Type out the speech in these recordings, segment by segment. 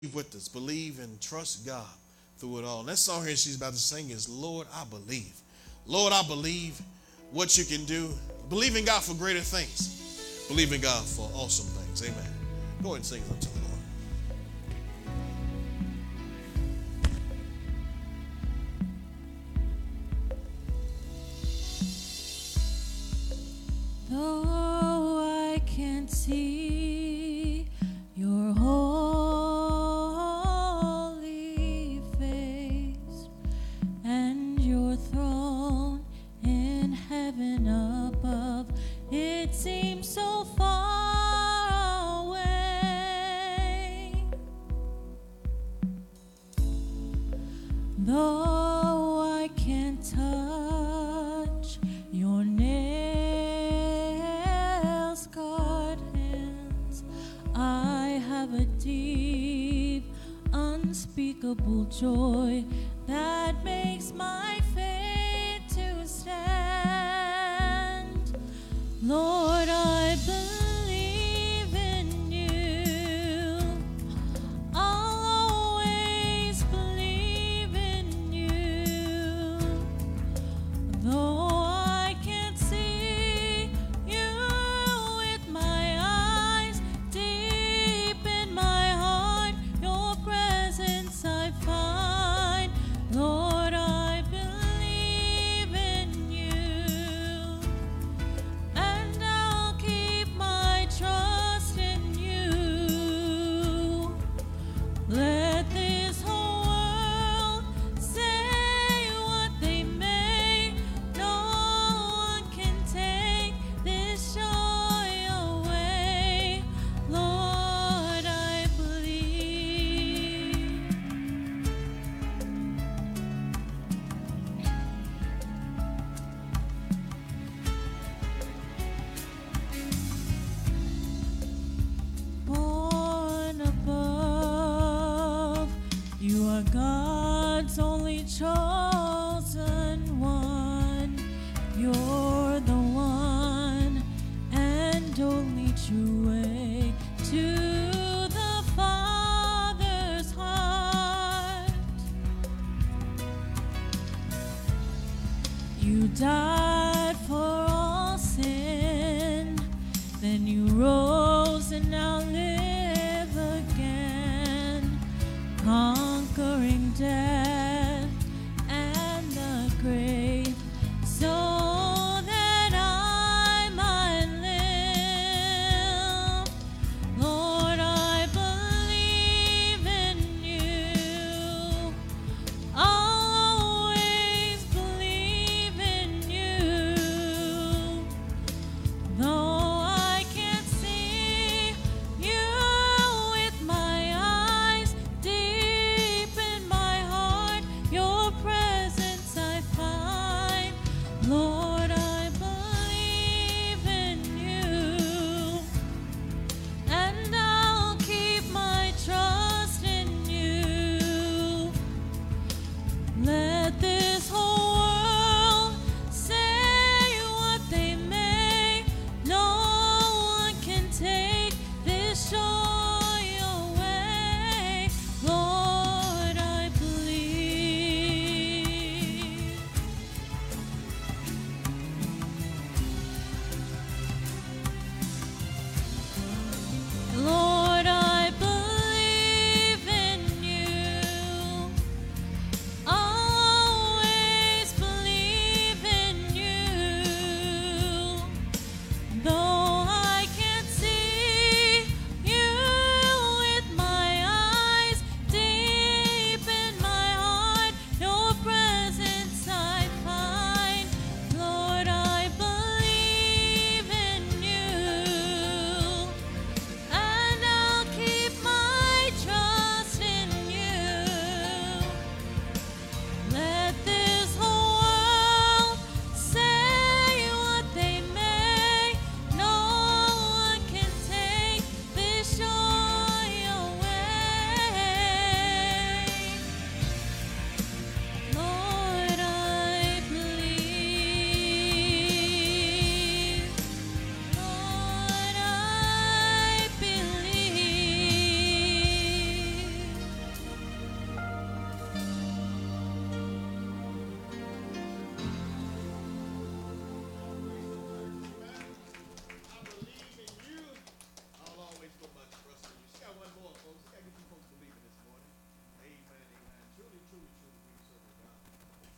with us. Believe and trust God through it all. And that song here she's about to sing is Lord, I believe. Lord, I believe what you can do. Believe in God for greater things. Believe in God for awesome things. Amen. Go ahead and sing it unto the Lord. Though I can't see your holy face and your throne in heaven above, it seems so far away. Though I can't touch your nail-scarred hands, I have a deep, unspeakable joy that makes my faith to stand. Lord, I believe in you. I'll always believe in you. Though I can't see you with my eyes, deep in my heart, your presence I find. Lord, I believe in you, and I'll keep my trust in you. Let this whole world say what they may, no one can take this joy away. Lord, I believe. Born above, you are God's only chosen one. You're the one and only true way to the Father's heart. You died for all sin, then you rose and now live again, conquering death and the grave, so that I might live. Lord, I believe in you. I'll always believe in you. Though I can't see you with my eyes, deep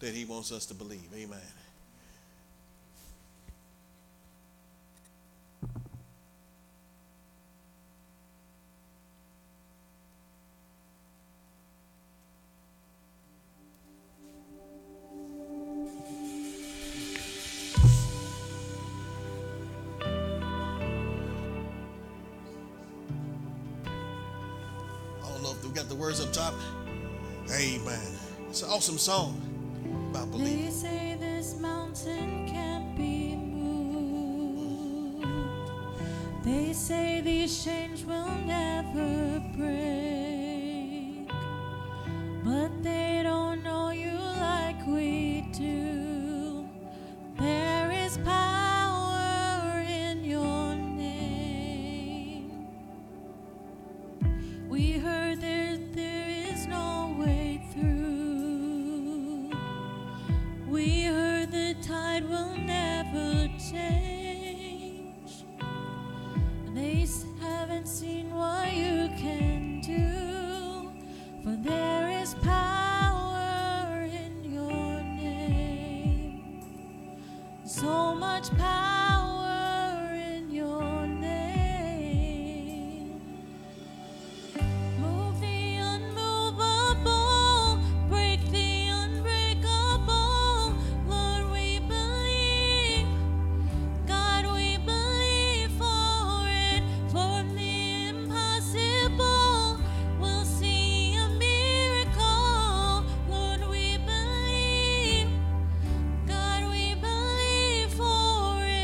that he wants us to believe. Amen. We got the words up top. Amen. It's an awesome song about believing. They say this mountain can't be moved. They say these chains will never break. But they don't know you like we do. There is power in your name. We heard there is no way through. We heard the tide will never change. They haven't seen what you can do, for there is power in your name. So much power in your name. Move the unmovable, break the unbreakable. Lord, we believe. God, we believe for it. From the impossible, we'll see a miracle. Lord, we believe. God, we believe for it.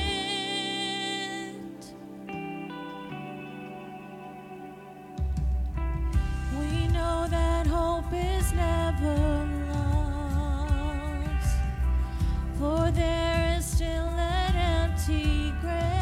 We know that hope is never lost, for there is still an empty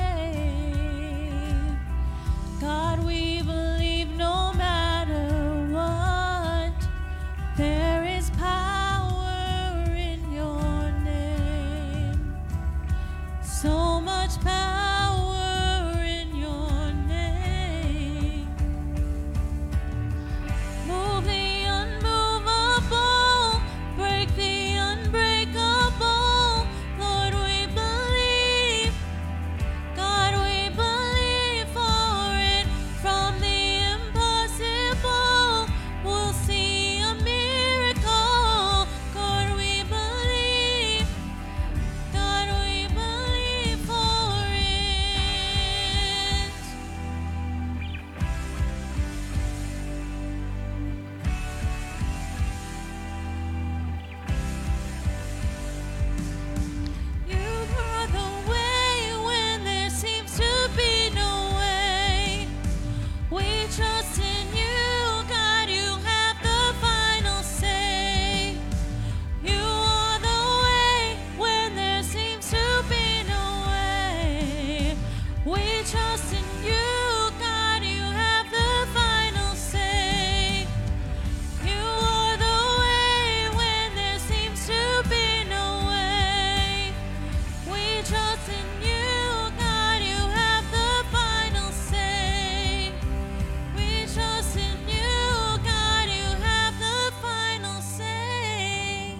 grave. God, we believe no matter what, there is power in your name. So much power in your name. Move the unmovable, break the unbreakable. Lord, we believe. God, we believe for it. From the impossible, we'll see a miracle. God, we believe. God, we believe for it. You are the way when there seems to be no way. We trust in you, God, you have the final say. You are the way when there seems to be no way. We trust in you, God, you have the final say. You are the way when there seems to be no way. We trust in you, God, you have the final say. We trust in you, God, you have the final say.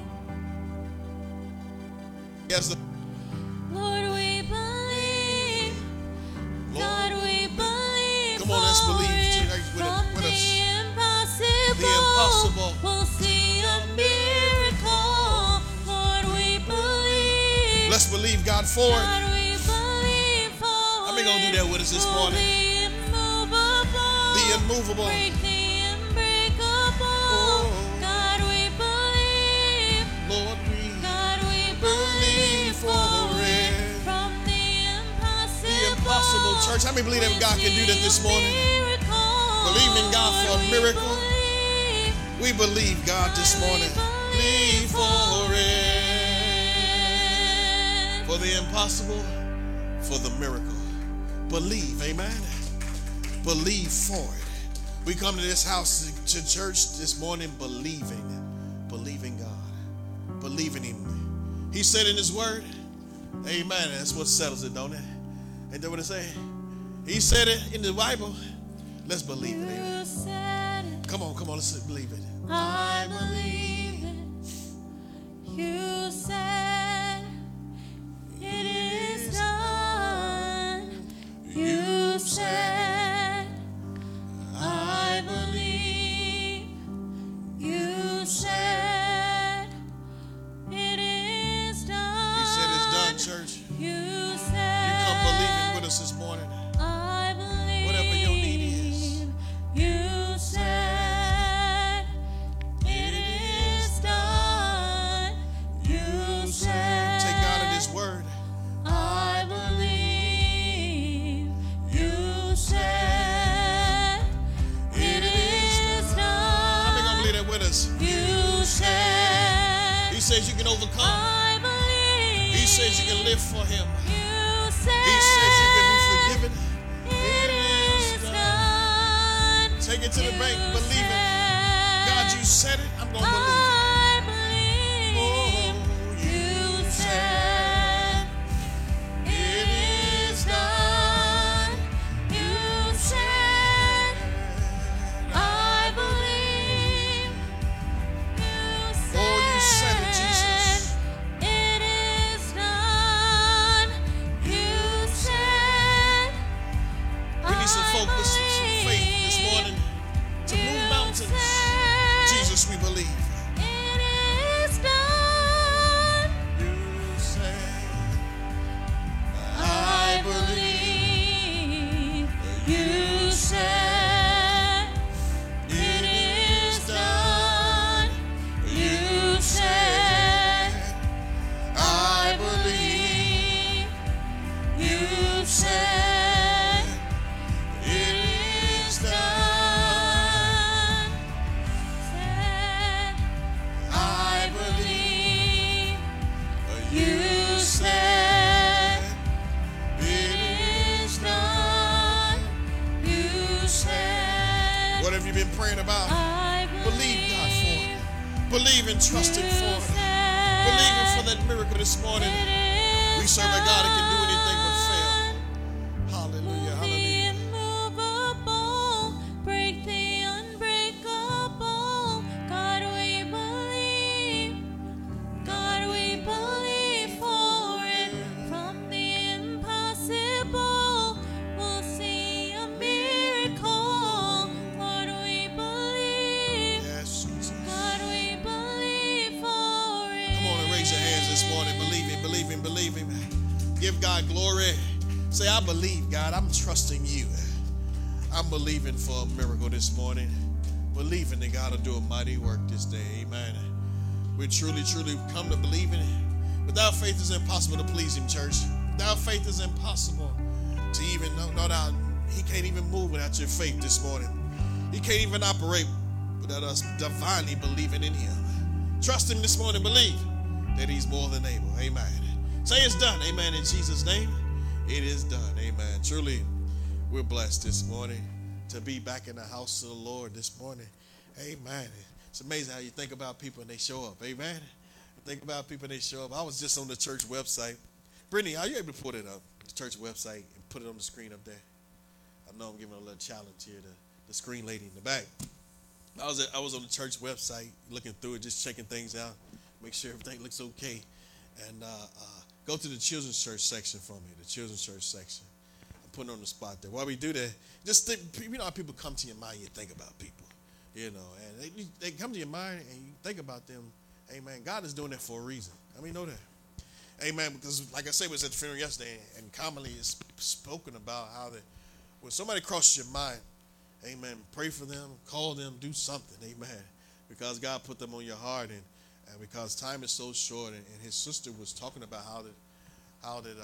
Yes, Lord, we believe. God, Lord. we believe. Come on, let's for believe it. tonight with us- From with us. the impossible, The impossible. we'll see a miracle. Lord, we believe. let's believe God for it. God, we believe for How many gonna do that with us this Move morning? the immovable, The immovable. break the unbreakable. God, we believe. Lord, we God, we believe for it. From the impossible, church. How many believe that God can do that this morning? Believe in God for a miracle. We believe God this morning. Believe for it. For the impossible, for the miracle. Believe, amen. Believe for it. We come to this house, to church this morning, believing God, believing Him. He said in His Word, amen. That's what settles it, don't it? Ain't that what it say? He said it in the Bible. Let's believe it, amen. You said it, Come on, let's believe it. I believe it. You overcome. I believe. He says you can live for him. You said He says you can be forgiven. it is done. Take it to the bank. You Believe it. said, God, you said it. I'm going to believe I believe. it. Oh, You said it is done. You said I believe. You said, Oh, you said it, Jesus. it is done. You said We need some folk with some faith this morning to move mountains. Jesus, we believe. It is done. You said, I believe. You said it is done. You said I believe. You said it is done. Said I believe. you said it is done. You said What have you been praying about? I Believe God for it. Believe and trust Him You for it. said Believe Him for that miracle this morning. it We is serve a God that can do anything but done. fail. Hallelujah, Move the hallelujah. immovable, break the unbreakable. God, we believe. God, we believe for it. From the impossible, we'll see a miracle. Lord, we believe. Yes, Jesus. God, we believe for it. Come on and raise your hands this morning. Believe Him, believe Him, believe Him. Give God glory. Say, I believe, God. I'm trusting you. I'm believing for a miracle this morning. Believing that God will do a mighty work this day. Amen. We truly come to believe in it. Without faith, it's impossible to please Him, church. Without faith, it's impossible to even know that He can't even move without your faith this morning. He can't even operate without us divinely believing in Him. Trust Him this morning. Believe that He's more than able. Amen. Say it's done. Amen. In Jesus' name, it is done. Amen. Truly, we're blessed this morning to be back in the house of the Lord this morning. Amen. It's amazing how you think about people and they show up. Amen. You think about people and they show up. I was just on the church website. Brittany, are you able to put it up, the church website, and put it on the screen up there? I know I'm giving a little challenge here to the screen lady in the back. I was on the church website looking through it, just checking things out, make sure everything looks okay. And go to the children's church section for me, the children's church section. I'm putting on the spot there. While we do that, just think, you know how people come to your mind, you think about people, you know, and they come to your mind and you think about them. Amen. God is doing that for a reason. I mean, know that. Amen. Because like I said, we was at the funeral yesterday, and commonly it's spoken about how that when somebody crosses your mind, amen, pray for them, call them, do something, amen, because God put them on your heart, and because time is so short. And his sister was talking about how that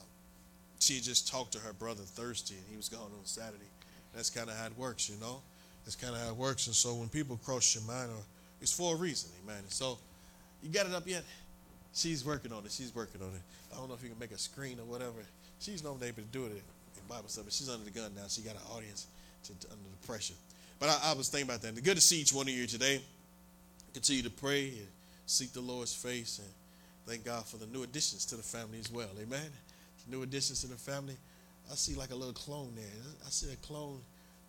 she had just talked to her brother Thursday, and he was gone on Saturday. That's kind of how it works, you know. That's kind of how it works. And so when people cross your mind, it's for a reason, amen. And so you got it up yet? She's working on it. She's working on it. I don't know if you can make a screen or whatever. She's normally able to do it in Bible stuff, but she's under the gun now. She got an audience under the pressure. But I was thinking about that. And good to see each one of you today. Continue to pray and seek the Lord's face, and thank God for the new additions to the family as well. Amen. New additions to the family. I see like a little clone there. I see a clone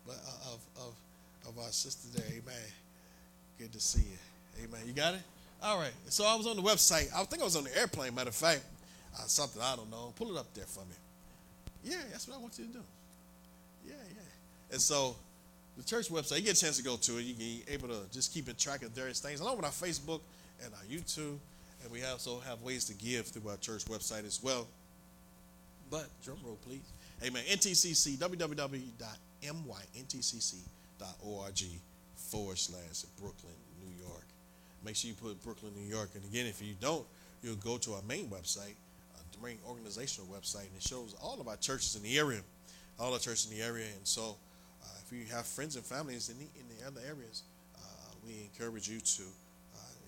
of our sister there. Amen. Good to see you. Amen. You got it? All right. So I was on the website. I think I was on the airplane, matter of fact. Something, I don't know. Pull it up there for me. Yeah, that's what I want you to do. Yeah. And so the church website, you get a chance to go to it. You can be able to just keep in track of various things, along with our Facebook and our YouTube. And we also have ways to give through our church website as well. But, drum roll, please. Amen. NTCC, www.myntcc.org/Brooklyn, New York. Make sure you put Brooklyn, New York. And again, if you don't, you'll go to our main website, the main organizational website, and it shows all of our churches in the area. All our churches in the area. And so if you have friends and families in the other areas, we encourage you to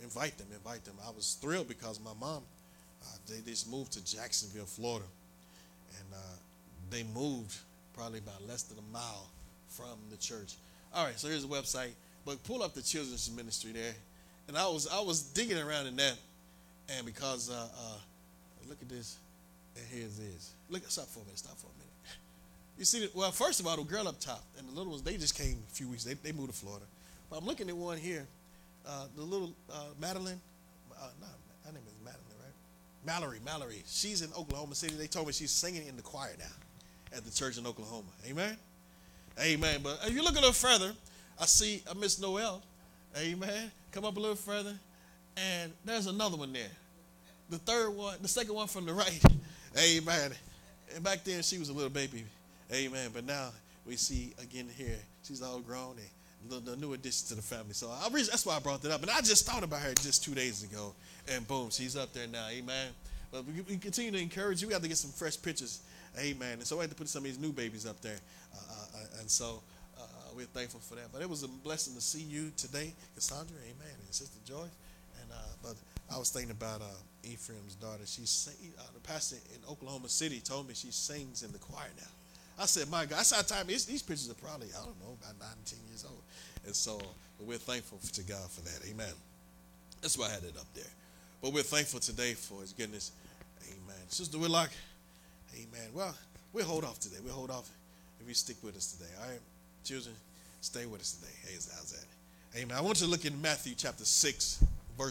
invite them. I was thrilled because my mom, they just moved to Jacksonville, Florida, and they moved probably about less than a mile from the church. All right, so here's the website, but pull up the children's ministry there, and I was digging around in that, and because look at this, and here it is. Look, stop for a minute. You see, well, first of all, the girl up top and the little ones, they just came a few weeks. They moved to Florida. But I'm looking at one here, the little Madeline. Her name is Madeline, right? Mallory. She's in Oklahoma City. They told me she's singing in the choir now at the church in Oklahoma. Amen? Amen. But if you look a little further, I see Miss Noel. Amen. Come up a little further. And there's another one there. The second one from the right. Amen. And back then, she was a little baby. Amen. But now we see again here, she's all grown and the new addition to the family. So that's why I brought that up. And I just thought about her just 2 days ago. And boom, she's up there now. Amen. But we continue to encourage you. We have to get some fresh pictures. Amen. And so I had to put some of these new babies up there. And so we're thankful for that. But it was a blessing to see you today, Cassandra. Amen. And Sister Joy. And but I was thinking about Ephraim's daughter. The pastor in Oklahoma City told me she sings in the choir now. I said, my God, that's our time. These pictures are probably, I don't know, about 9, 10 years old. And so we're thankful to God for that. Amen. That's why I had it up there. But we're thankful today for his goodness. Amen. Sister Whitlock, amen. Well, we'll hold off today. We'll hold off if you stick with us today. All right, children, stay with us today. Hey, how's that? Amen. I want you to look in Matthew chapter 6,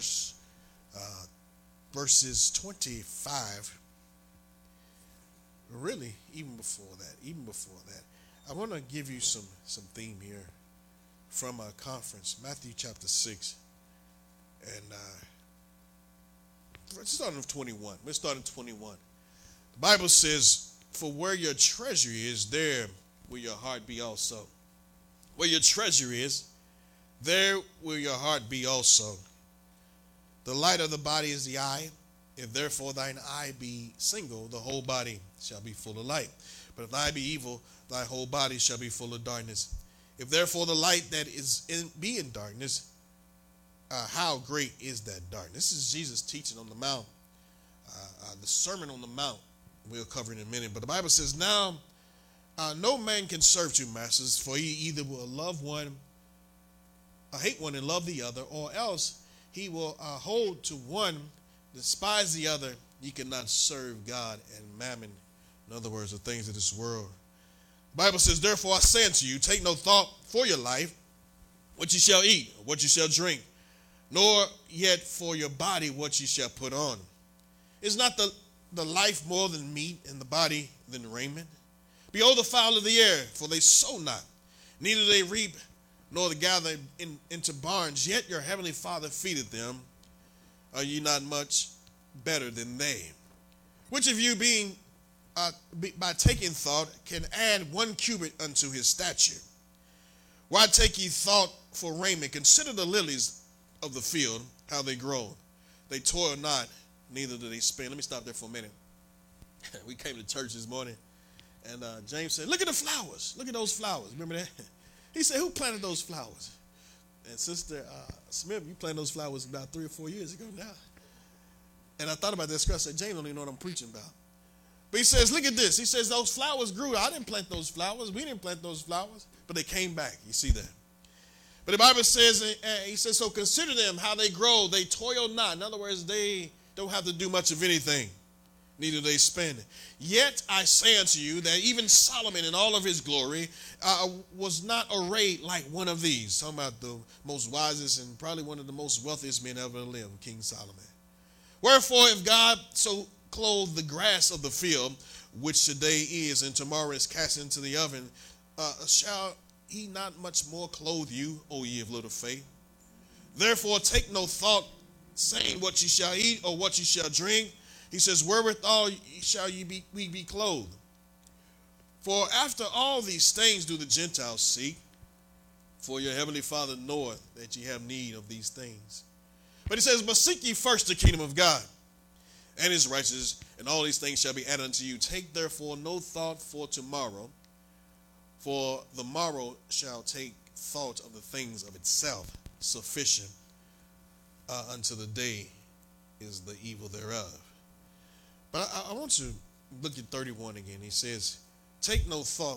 verses 25. Really, even before that, I want to give you some theme here from our conference, Matthew chapter 6, and starting with 21. We're starting 21. The Bible says, "For where your treasure is, there will your heart be also." Where your treasure is, there will your heart be also. The light of the body is the eye. If therefore thine eye be single, the whole body shall be full of light. But if thy be evil, thy whole body shall be full of darkness. If therefore the light that is be in darkness, how great is that darkness? This is Jesus teaching on the Mount, the Sermon on the Mount. We'll cover it in a minute. But the Bible says, "Now no man can serve two masters, for he either will love one, hate one and love the other, or else he will hold to one, despise the other. You cannot serve God and mammon." In other words, the things of this world. The Bible says, "Therefore I say unto you, take no thought for your life, what you shall eat, or what you shall drink, nor yet for your body what you shall put on. Is not the life more than meat, and the body than raiment? Behold the fowl of the air, for they sow not, neither they reap, nor they gather into barns, yet your heavenly Father feedeth them. Are ye not much better than they? Which of you being by taking thought can add 1 cubit unto his stature? Why take ye thought for raiment? Consider the lilies of the field, how they grow. They toil not, neither do they spin." Let me stop there for a minute. We came to church this morning, and James said, "Look at the flowers. Look at those flowers." Remember that? He said, "Who planted those flowers?" And Sister Smith, you planted those flowers about 3 or 4 years ago now. And I thought about that scripture. I said, James don't even know what I'm preaching about. But he says, look at this. He says, those flowers grew. I didn't plant those flowers. We didn't plant those flowers. But they came back. You see that? But the Bible says, he says, "So consider them, how they grow. They toil not." In other words, they don't have to do much of anything. Neither they spend. "Yet I say unto you that even Solomon in all of his glory was not arrayed like one of these." Talking about the most wisest and probably one of the most wealthiest men ever lived, King Solomon. "Wherefore, if God so clothe the grass of the field, which today is and tomorrow is cast into the oven, shall he not much more clothe you, O ye of little faith? Therefore take no thought, saying what ye shall eat or what ye shall drink." He says, "Wherewithal shall ye be clothed? For after all these things do the Gentiles seek. For your heavenly Father knoweth that ye have need of these things." But he says, "But seek ye first the kingdom of God and his righteousness, and all these things shall be added unto you. Take therefore no thought for tomorrow, for the morrow shall take thought of the things of itself. Sufficient unto the day is the evil thereof. But I want to look at 31 again. He says, take no thought,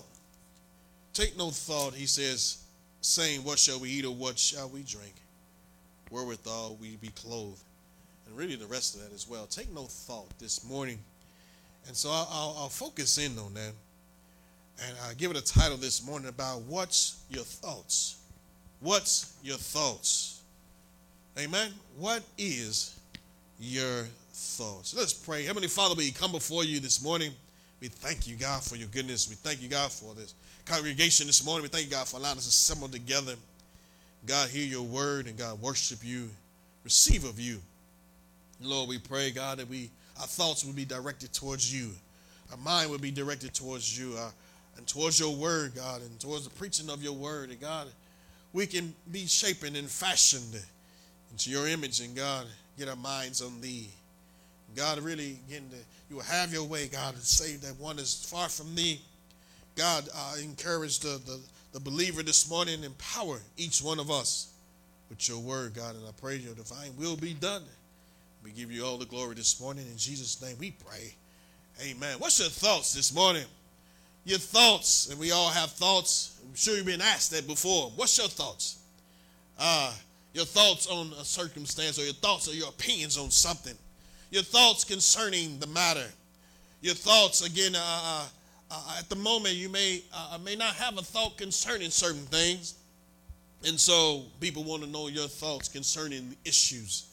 he says, saying, what shall we eat or what shall we drink? Wherewithal we be clothed. And really the rest of that as well. Take no thought this morning. And so I'll focus in on that. And I give it a title this morning about what's your thoughts? What's your thoughts? Amen. What is your thoughts? Let's pray. Heavenly Father, we come before you this morning. We thank you, God, for your goodness. We thank you, God, for this congregation this morning. We thank you, God, for allowing us to assemble together. God, hear your word and God, worship you, receive of you. Lord, we pray, God, that our thoughts will be directed towards you. Our mind will be directed towards you and towards your word, God, and towards the preaching of your word. And God, we can be shapen and fashioned into your image, and God, get our minds on thee. God, really, again, you will have your way, God, and save that one is far from thee. God, encourage the believer this morning, empower each one of us with your word, God, and I pray your divine will be done. We give you all the glory this morning. In Jesus' name we pray. Amen. What's your thoughts this morning? Your thoughts, and we all have thoughts. I'm sure you've been asked that before. What's your thoughts? Your thoughts on a circumstance, or your thoughts or your opinions on something. Your thoughts concerning the matter. Your thoughts, again, at the moment you may not have a thought concerning certain things. And so people want to know your thoughts concerning issues.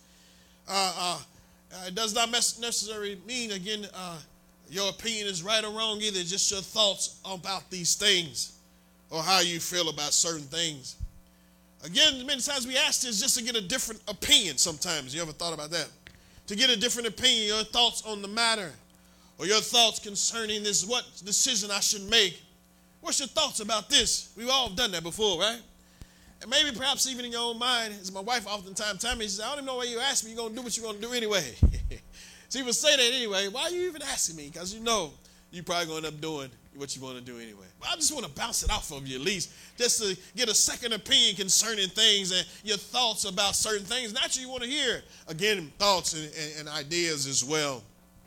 It does not necessarily mean, again, your opinion is right or wrong either. Just your thoughts about these things or how you feel about certain things. Again, many times we ask this just to get a different opinion sometimes. You ever thought about that? To get a different opinion, your thoughts on the matter or your thoughts concerning this, what decision I should make. What's your thoughts about this? We've all done that before, right? And maybe perhaps even in your own mind, as my wife oftentimes tells me, she says, I don't even know why you ask me. You're going to do what you're going to do anyway. She would say that anyway. Why are you even asking me? Because you know you're probably going to end up doing what you want to do anyway. Well, I just want to bounce it off of you at least, just to get a second opinion concerning things and your thoughts about certain things. Naturally, you want to hear, again, thoughts and ideas as well.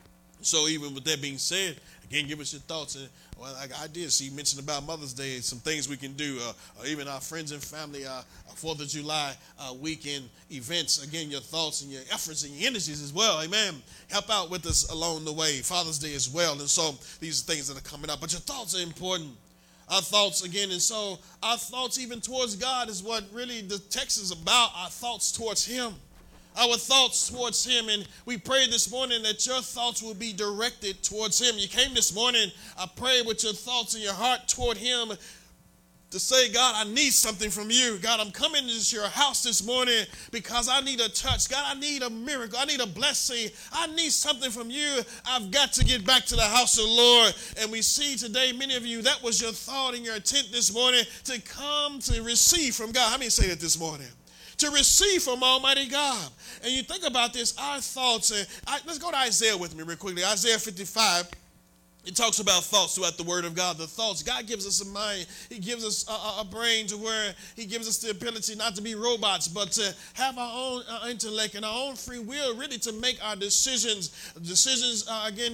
So even with that being said, again, give us your thoughts. And well, like I did, she mentioned about Mother's Day, some things we can do, or even our friends and family, 4th of July weekend events. Again, your thoughts and your efforts and your energies as well. Amen. Help out with us along the way. Father's Day as well. And so these are things that are coming up. But your thoughts are important. Our thoughts, again, and so our thoughts even towards God is what really the text is about, our thoughts towards him. Our thoughts towards him, and we pray this morning that your thoughts will be directed towards him. You came this morning, I pray with your thoughts in your heart toward him to say, God, I need something from you. God, I'm coming into your house this morning because I need a touch. God, I need a miracle. I need a blessing. I need something from you. I've got to get back to the house of the Lord. And we see today, many of you, that was your thought and your intent this morning, to come to receive from God. How many say that this morning? To receive from Almighty God. And you think about this, our thoughts. Let's go to Isaiah with me real quickly. Isaiah 55. It talks about thoughts throughout the word of God. The thoughts. God gives us a mind. He gives us a brain to where he gives us the ability not to be robots, but to have our own intellect and our own free will, really to make our decisions. Decisions,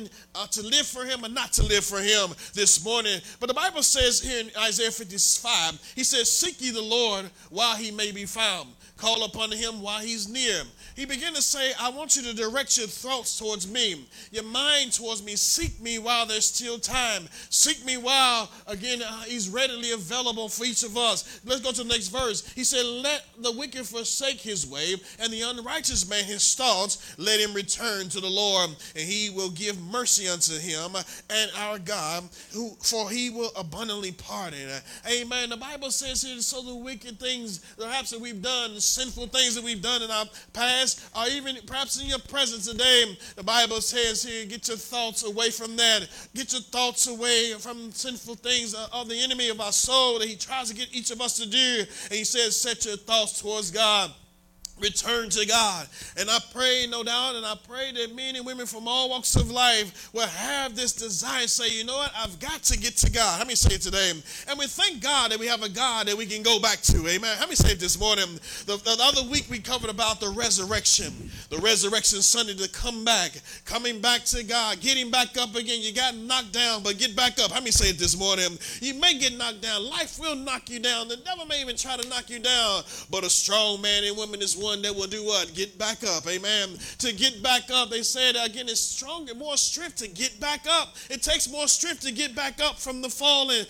to live for him and not to live for him this morning. But the Bible says here in Isaiah 55, he says, seek ye the Lord while he may be found. Call upon him while he's near. He began to say, I want you to direct your thoughts towards me, your mind towards me. Seek me while there's still time. Seek me while, again, he's readily available for each of us. Let's go to the next verse. He said, let the wicked forsake his way, and the unrighteous man his thoughts. Let him return to the Lord, and he will give mercy unto him and our God, for he will abundantly pardon. Amen. The Bible says here, so the wicked things perhaps that we've done, sinful things that we've done in our past, or even perhaps in your presence today, the Bible says here, get your thoughts away from that. Get your thoughts away from sinful things of the enemy of our soul that he tries to get each of us to do. And he says, set your thoughts towards God. Return to God. And I pray, no doubt, and I pray that men and women from all walks of life will have this desire and say, you know what, I've got to get to God. Let me say it today. And we thank God that we have a God that we can go back to. Amen. Let me say it this morning. The other week we covered about the resurrection Sunday, to come back, coming back to God, getting back up again. You got knocked down, but get back up. Let me say it this morning. You may get knocked down. Life will knock you down. The devil may even try to knock you down, but a strong man and woman is one that will do what? Get back up. Amen. To get back up, they said again, it's stronger, more strength to get back up. It takes more strength to get back up from the fallen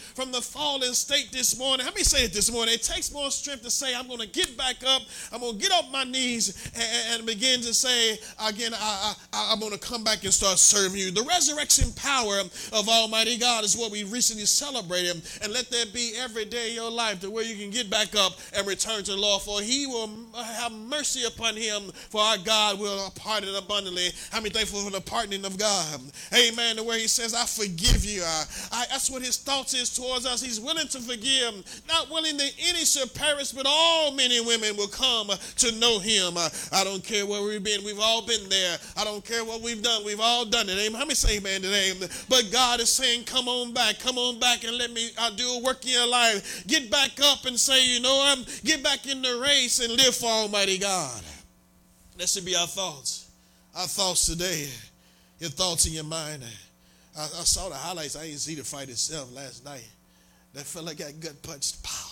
state this morning. Let me say it this morning. It takes more strength to say, I'm going to get back up. I'm going to get off my knees and begin to say again, I'm going to come back and start serving you. The resurrection power of Almighty God is what we recently celebrated, and let that be every day of your life to where you can get back up and return to the Lord, for he will have mercy upon him, for our God will pardon abundantly. How many thankful for the pardoning of God? Amen. To where he says, I forgive you. That's what his thoughts is towards us. He's willing to forgive, not willing that any should perish, but all men and women will come to know him. I don't care where we've been. We've all been there. I don't care what we've done. We've all done it. Amen. How many say amen today? But God is saying, come on back and let me do a work in your life. Get back up and say, you know what? Get back in the race and live for Almighty God. That should be our thoughts. Our thoughts today. Your thoughts in your mind. I saw the highlights. I didn't see the fight itself last night. That fella got gut punched. Pow.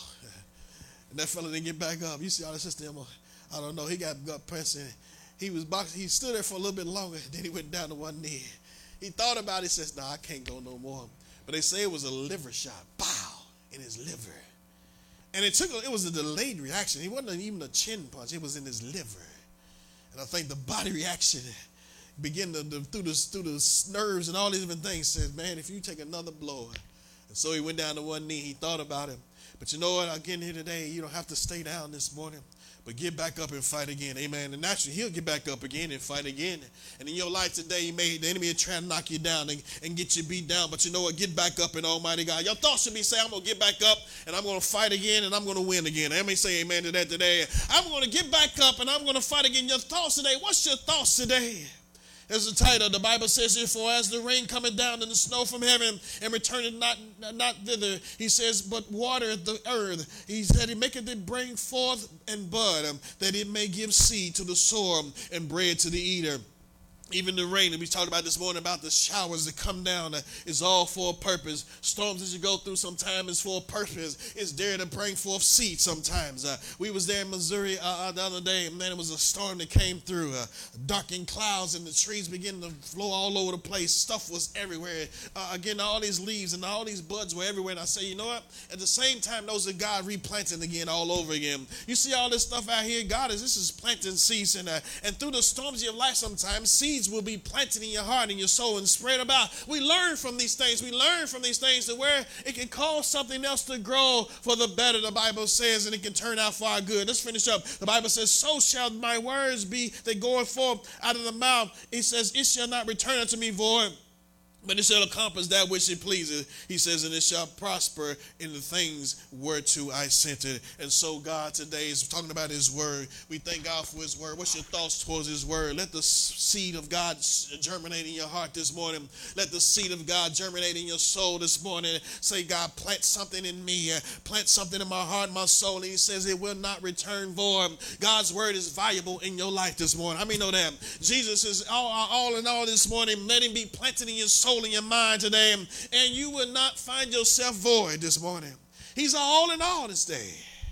And that fella didn't get back up. You see all the system? I don't know. He got gut punched. And he was boxing. He stood there for a little bit longer. Then he went down to one knee. He thought about it. He says, I can't go no more. But they say it was a liver shot. Pow. In his liver. And it was a delayed reaction. It wasn't even a chin punch. It was in his liver. And I think the body reaction began through the nerves and all these different things said, man, if you take another blow. And so he went down to one knee. He thought about it. But you know what? Again, here today, you don't have to stay down this morning, but get back up and fight again. Amen. And naturally, he'll get back up again and fight again. And in your life today, the enemy will try to knock you down and get you beat down. But you know what? Get back up in Almighty God. Your thoughts should be saying, I'm going to get back up and I'm going to fight again and I'm going to win again. Let me say amen to that today. I'm going to get back up and I'm going to fight again. Your thoughts today, what's your thoughts today? As the title, the Bible says, for as the rain cometh down and the snow from heaven and returneth not thither, he says, but watereth the earth. He said, he maketh it bring forth and bud, that it may give seed to the sower and bread to the eater. Even the rain that we talked about this morning, about the showers that come down, is all for a purpose. Storms that you go through sometimes is for a purpose. It's there to bring forth seed sometimes. We was there in Missouri the other day, and man, it was a storm that came through. Darkened clouds, and the trees began to flow all over the place. Stuff was everywhere. Again, all these leaves and all these buds were everywhere. And I say, you know what? At the same time, those are God replanting again all over again. You see all this stuff out here? This is planting seeds. And through the storms of your life sometimes, seeds will be planted in your heart and your soul and spread about. We learn from these things. We learn from these things to where it can cause something else to grow for the better, the Bible says, and it can turn out for our good. Let's finish up. The Bible says, so shall my words be that goeth forth out of the mouth. It says, it shall not return unto me void, but it shall accomplish that which it pleases. He says, and it shall prosper in the things whereto I sent it. And so God today is talking about his word. We thank God for his word. What's your thoughts towards his word? Let the seed of God germinate in your heart this morning. Let the seed of God germinate in your soul this morning. Say, God, plant something in me. Plant something in my heart, my soul. And he says it will not return void. God's word is valuable in your life this morning. How many know that? Jesus is all in all this morning. Let him be planted in your soul, in your mind today, and you will not find yourself void this morning. He's all in all this day.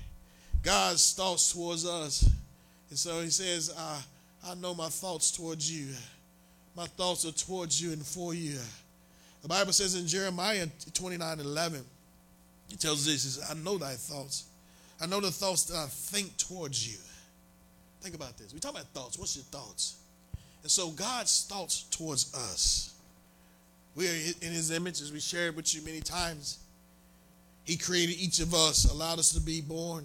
God's thoughts towards us. And so he says, I know my thoughts towards you. My thoughts are towards you and for you. The Bible says in Jeremiah 29:11, it tells this, it says, I know thy thoughts. I know the thoughts that I think towards you. Think about this. We talk about thoughts. What's your thoughts? And so God's thoughts towards us. We are in his image, as we shared with you many times. He created each of us, allowed us to be born.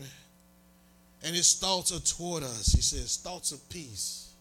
And his thoughts are toward us. He says, thoughts of peace.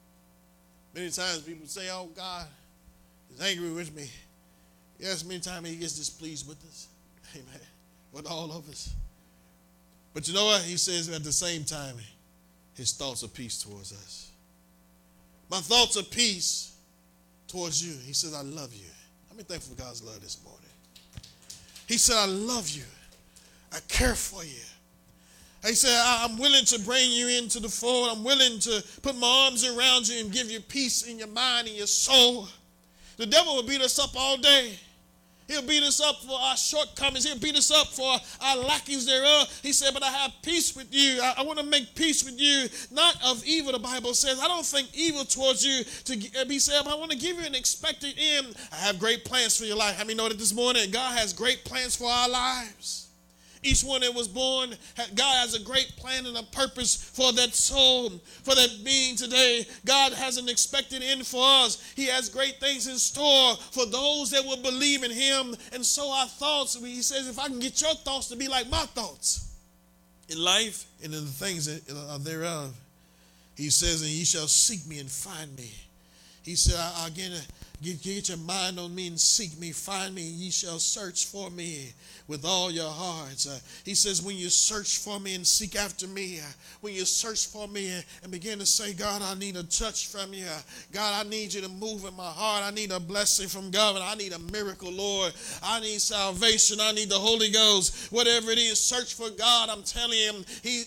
Many times people say, oh, God is angry with me. Yes, many times he gets displeased with us. Amen. With all of us. But you know what? He says at the same time, his thoughts of peace towards us. My thoughts of peace towards you. He says, I love you. I'm thankful for God's love this morning. He said, I love you. I care for you. He said, I'm willing to bring you into the fold. I'm willing to put my arms around you and give you peace in your mind and your soul. The devil will beat us up all day. He'll beat us up for our shortcomings. He'll beat us up for our lackings thereof. He said, but I have peace with you. I want to make peace with you, not of evil, the Bible says. I don't think evil towards you to be said, but I want to give you an expected end. I have great plans for your life. How many know that this morning God has great plans for our lives? Each one that was born, God has a great plan and a purpose for that soul, for that being today. God has an expected end for us. He has great things in store for those that will believe in him. And so our thoughts, he says, if I can get your thoughts to be like my thoughts in life and in the things that are thereof, he says, and ye shall seek me and find me. He said, again, get your mind on me and seek me, find me, and ye shall search for me with all your hearts. He says, when you search for me and seek after me, when you search for me and begin to say, God, I need a touch from you. God, I need you to move in my heart. I need a blessing from God. I need a miracle, Lord. I need salvation. I need the Holy Ghost. Whatever it is, search for God. I'm telling him,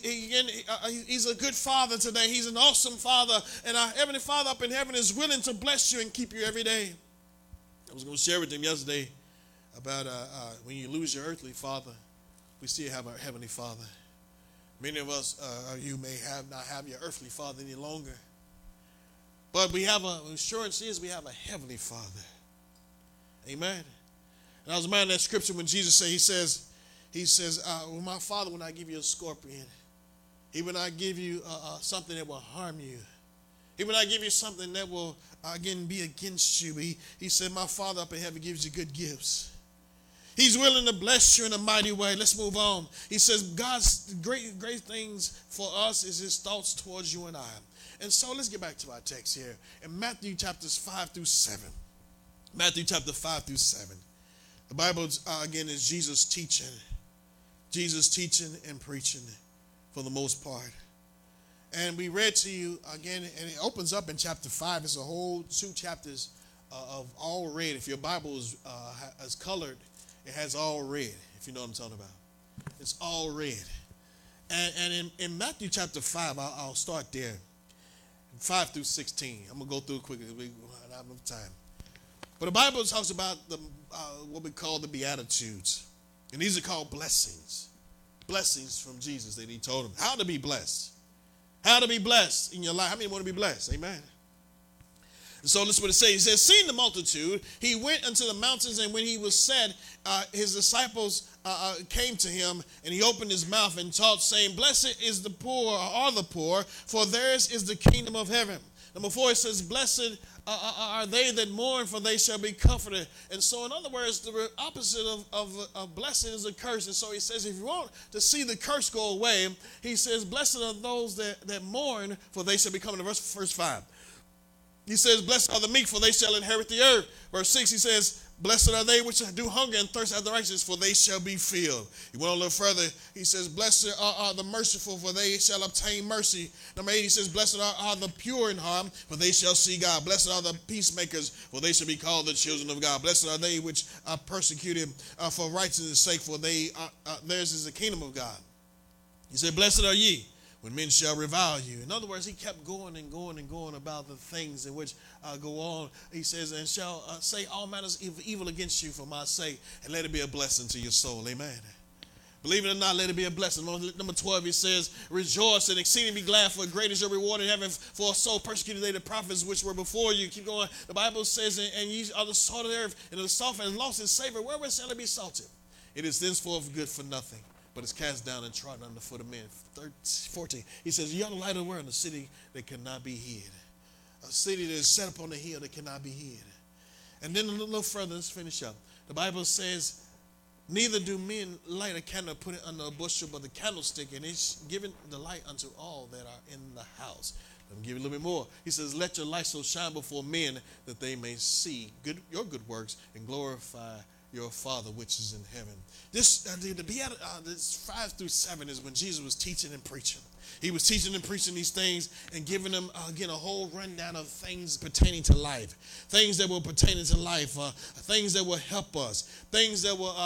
he's a good father today. He's an awesome father. And our Heavenly Father up in heaven is willing to bless you and keep you every day. I was going to share with them yesterday about when you lose your earthly father, we still have our Heavenly Father. Many of us, you may not have your earthly father any longer. But we have assurance is we have a Heavenly Father. Amen. And I was reminded that scripture when Jesus said, he says, well, my Father will not give you a scorpion. He will not give you something that will harm you. He will not give you something that will, again, be against you. He said, my Father up in heaven gives you good gifts. He's willing to bless you in a mighty way. Let's move on. He says, God's great things for us is his thoughts towards you and I. And so let's get back to our text here. In Matthew chapters 5 through 7. Matthew chapter 5 through 7. The Bible, again, is Jesus teaching. Jesus teaching and preaching for the most part. And we read to you again, and it opens up in chapter 5. It's a whole 2 chapters of all red. If your Bible is colored, it has all red, if you know what I'm talking about. It's all red. And in Matthew chapter 5, I'll start there. 5 through 16. I'm going to go through it quickly. We don't have enough time. But the Bible talks about what we call the Beatitudes. And these are called blessings. Blessings from Jesus that he told him. How to be blessed. How to be blessed in your life. How many want to be blessed? Amen. And so this is what it says. He says, seeing the multitude, he went unto the mountains, and when he was set, his disciples came to him, and he opened his mouth and taught, saying, blessed is the poor, or are the poor, for theirs is the kingdom of heaven. Number 4, it says, blessed are they that mourn, for they shall be comforted. And so, in other words, the opposite of blessing is a curse. And so he says, if you want to see the curse go away, he says, blessed are those that mourn, for they shall be comforted. Verse 5. He says, blessed are the meek, for they shall inherit the earth. Verse 6, he says, blessed are they which do hunger and thirst after righteousness, for they shall be filled. He went on a little further. He says, blessed are the merciful, for they shall obtain mercy. Number 8, he says, blessed are the pure in heart, for they shall see God. Blessed are the peacemakers, for they shall be called the children of God. Blessed are they which are persecuted for righteousness' sake, for theirs is the kingdom of God. He said, blessed are ye when men shall revile you. In other words, he kept going and going and going about the things in which go on. He says, and shall say all manners of evil against you for my sake, and let it be a blessing to your soul. Amen. Believe it or not, let it be a blessing. Number 12, he says, rejoice and exceedingly be glad, for great is your reward in heaven, for so persecuted they the prophets which were before you. Keep going. The Bible says, and ye are the salt of the earth, and the salt and lost its savor. Wherewith shall it be salted? It is thenceforth good for nothing, but it's cast down and trodden under foot of men. 14, he says, you are the light of the world, a city that cannot be hid. A city that is set upon a hill that cannot be hid. And then a little further, let's finish up. The Bible says, neither do men light a candle, put it under a bushel, but the candlestick, and it's given the light unto all that are in the house. Let me give you a little bit more. He says, let your light so shine before men that they may see your good works and glorify your Father which is in heaven. This 5 through 7 is when Jesus was teaching and preaching. He was teaching and preaching these things and giving them, again, a whole rundown of things pertaining to life, things that were pertaining to life, things that will help us, things that will,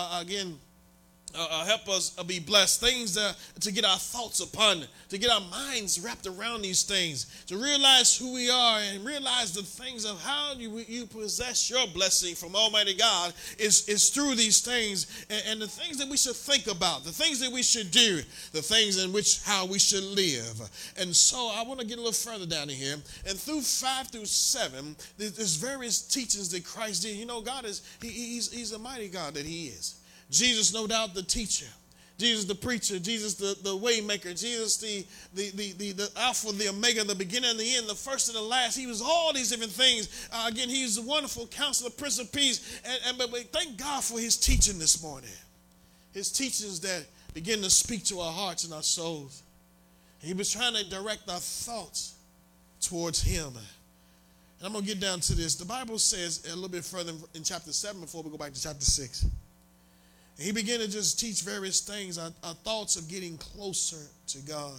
help us be blessed, things to get our thoughts upon, to get our minds wrapped around these things, to realize who we are and realize the things of how you possess your blessing from Almighty God is through these things, and the things that we should think about, the things that we should do, the things in which how we should live. And so I want to get a little further down in here, and through 5 through 7, there's various teachings that Christ did. You know, God he's a mighty God that he is. Jesus, no doubt, the teacher. Jesus, the preacher. Jesus, the way maker. Jesus, the Alpha, the Omega, the beginning and the end, the first and the last. He was all these different things. Again, he's a wonderful counselor, Prince of Peace. But thank God for his teaching this morning. His teachings that begin to speak to our hearts and our souls. He was trying to direct our thoughts towards him. And I'm going to get down to this. The Bible says a little bit further in chapter 7 before we go back to chapter 6. He began to just teach various things, our thoughts of getting closer to God.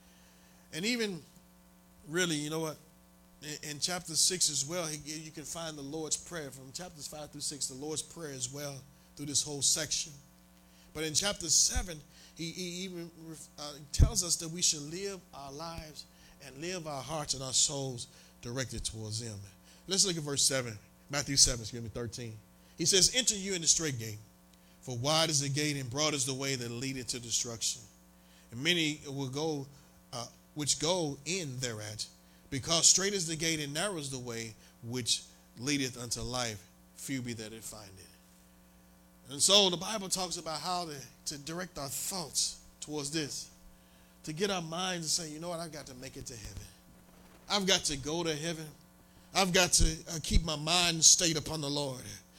And even really, you know what, in chapter 6 as well, you can find the Lord's Prayer. From chapters 5 through 6, the Lord's Prayer as well through this whole section. But in chapter 7, he even tells us that we should live our lives and live our hearts and our souls directed towards him. Let's look at verse 7, Matthew 7, 13. He says, enter you in the straight gate. For wide is the gate and broad is the way that leadeth to destruction. And many will go, which go in thereat. Because straight is the gate and narrow is the way which leadeth unto life. Few be that find it. And so the Bible talks about how to direct our thoughts towards this. To get our minds to say, you know what, I've got to make it to heaven. I've got to go to heaven. I've got to keep my mind stayed upon the Lord.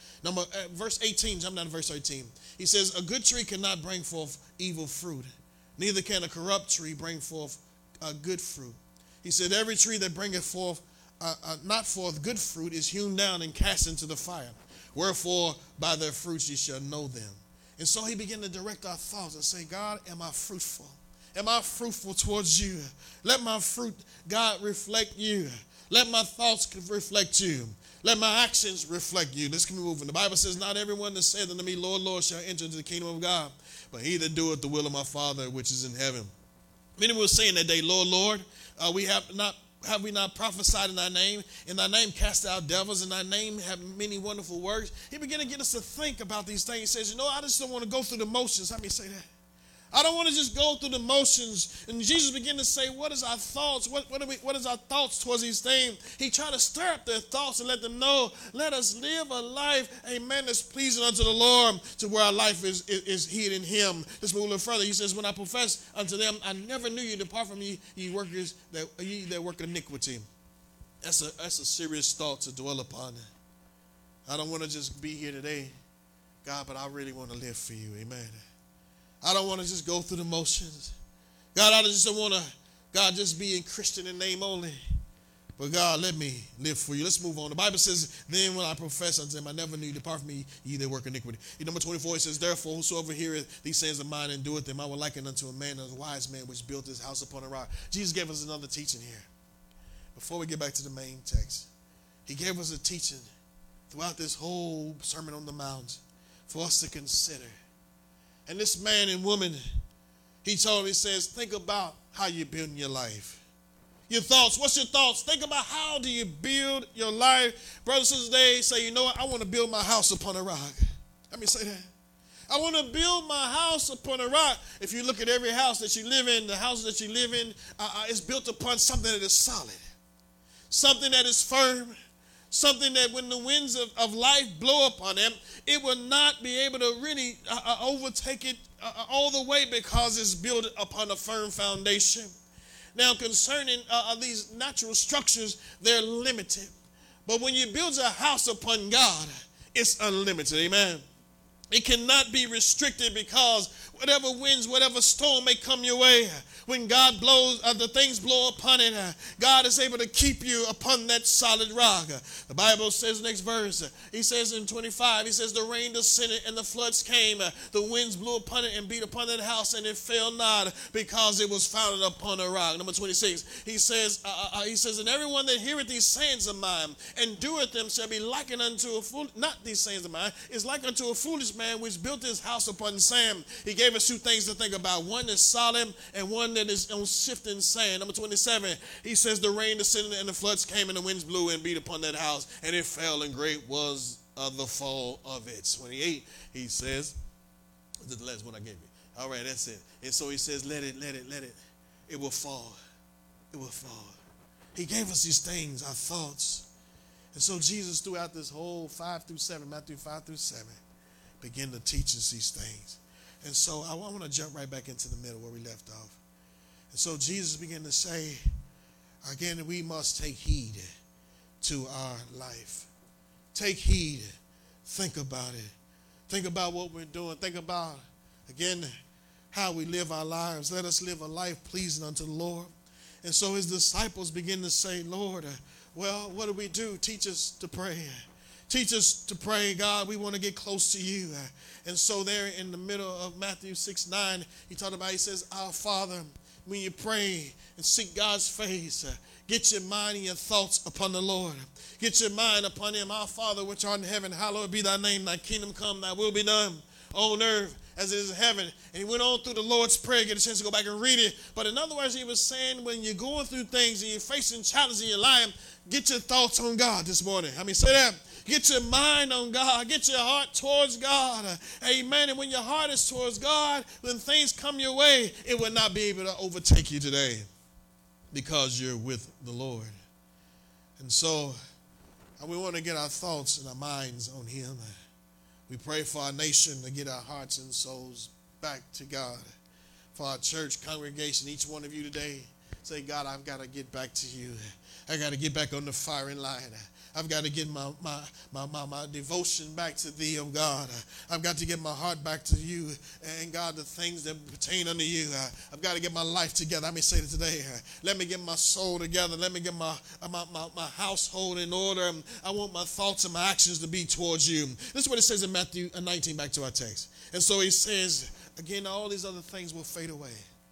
Verse 18, jump down to verse 13. He says, a good tree cannot bring forth evil fruit. Neither can a corrupt tree bring forth good fruit. He said, every tree that bringeth forth not forth good fruit is hewn down and cast into the fire. Wherefore, by their fruits ye shall know them. And so he began to direct our thoughts and say, God, am I fruitful? Am I fruitful towards you? Let my fruit, God, reflect you. Let my thoughts reflect you. Let my actions reflect you. Let's keep moving. The Bible says, not everyone that saith unto me, Lord, Lord, shall enter into the kingdom of God, but he that doeth the will of my Father which is in heaven. Many will say in that day, Lord, Lord, have we not prophesied in thy name? In thy name cast out devils, in thy name have many wonderful works. He began to get us to think about these things. He says, you know, I just don't want to go through the motions. How many say that? I don't want to just go through the motions. And Jesus began to say, what is our thoughts? What is our thoughts towards these things? He tried to stir up their thoughts and let them know, let us live a life, amen, that's pleasing unto the Lord, to where our life is hid in him. Let's move a little further. He says, when I profess unto them, I never knew you. Depart from me, ye workers that work iniquity. That's a serious thought to dwell upon. I don't want to just be here today, God, but I really want to live for you. Amen. I don't want to just go through the motions. God, I just don't want to, God, just be in Christian in name only. But God, let me live for you. Let's move on. The Bible says, then when I profess unto him, I never knew you. Depart from me, ye that work iniquity. Number 24, it says, therefore, whosoever heareth these sayings of mine and doeth them, I will liken unto a man, a wise man, which built his house upon a rock. Jesus gave us another teaching here. Before we get back to the main text, he gave us a teaching throughout this whole Sermon on the Mount for us to consider. And this man and woman, he says, think about how you're building your life. Your thoughts, what's your thoughts? Think about how do you build your life. Brothers and sisters, they say, you know what? I want to build my house upon a rock. Let me say that. I want to build my house upon a rock. If you look at every house that you live in, the houses that you live in, is built upon something that is solid, something that is firm, something that when the winds of life blow upon them, it will not be able to really overtake it all the way because it's built upon a firm foundation. Now, concerning these natural structures, they're limited. But when you build a house upon God, it's unlimited. Amen. It cannot be restricted, because whatever winds, whatever storm may come your way, when God blows, the things blow upon it, God is able to keep you upon that solid rock. The Bible says, next verse, he says in 25, he says, the rain descended and the floods came. The winds blew upon it and beat upon that house, and it fell not, because it was founded upon a rock. Number 26, he says, and everyone that heareth these sayings of mine and doeth them shall be likened unto a fool. Not these sayings of mine, is like unto a foolish man which built his house upon sand. He gave us two things to think about. One is solid and one that is on shifting sand. Number 27, he says the rain descended and the floods came and the winds blew and beat upon that house, and it fell, and great was the fall of it. 28, he says, this is the last one I gave you. All right, that's it. And so he says, let it. It will fall. It will fall. He gave us these things, our thoughts. And so Jesus, throughout this whole 5 through 7, Matthew 5 through 7, begin to teach us these things. And so I want to jump right back into the middle where we left off. And so Jesus began to say, again, we must take heed to our life. Take heed. Think about it. Think about what we're doing. Think about, again, how we live our lives. Let us live a life pleasing unto the Lord. And so his disciples begin to say, Lord, well, what do we do? Teach us to pray. Teach us to pray, God. We want to get close to you. And so there in the middle of Matthew 6:9, he talked about, he says, our Father, when you pray and seek God's face, get your mind and your thoughts upon the Lord. Get your mind upon him. Our Father, which art in heaven, hallowed be thy name. Thy kingdom come, thy will be done on earth as it is in heaven. And he went on through the Lord's Prayer. Get a chance to go back and read it. But in other words, he was saying, when you're going through things and you're facing challenges in your life, get your thoughts on God this morning. I mean, say that. Get your mind on God. Get your heart towards God. Amen. And when your heart is towards God, when things come your way, it will not be able to overtake you today, because you're with the Lord. And so we want to get our thoughts and our minds on him. We pray for our nation to get our hearts and souls back to God. For our church congregation, each one of you today, say, God, I've got to get back to you. I got to get back on the firing line. I've got to get my devotion back to thee, oh God. I've got to get my heart back to you, and God, the things that pertain unto you. I've got to get my life together. Let me say it today. Let me get my soul together. Let me get my household in order. I want my thoughts and my actions to be towards you. This is what it says in Matthew 19, back to our text. And so he says, again, all these other things will fade away.